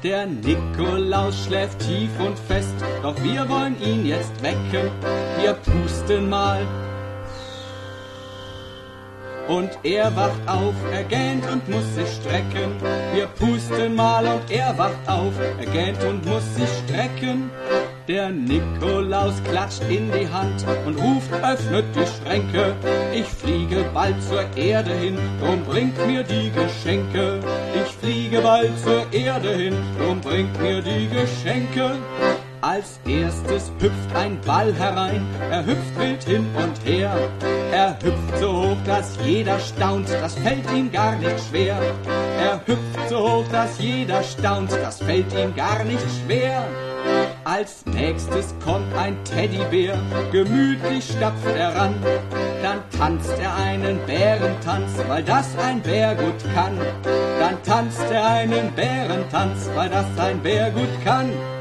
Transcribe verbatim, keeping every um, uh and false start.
Der Nikolaus schläft tief und fest, doch wir wollen ihn jetzt wecken. Wir pusten mal. Und er wacht auf, er gähnt und muss sich strecken. Wir pusten mal und er wacht auf, er gähnt und muss sich strecken. Der Nikolaus klatscht in die Hand und ruft, öffnet die Schränke. Ich fliege bald zur Erde hin, drum bringt mir die Geschenke. Ich fliege bald zur Erde hin, drum bringt mir die Geschenke. Als erstes hüpft ein Ball herein, er hüpft wild hin und her. Er hüpft so hoch, dass jeder staunt, das fällt ihm gar nicht schwer. Er hüpft so hoch, dass jeder staunt, das fällt ihm gar nicht schwer. Als nächstes kommt ein Teddybär, gemütlich stapft er ran. Dann tanzt er einen Bärentanz, weil das ein Bär gut kann. Dann tanzt er einen Bärentanz, weil das ein Bär gut kann.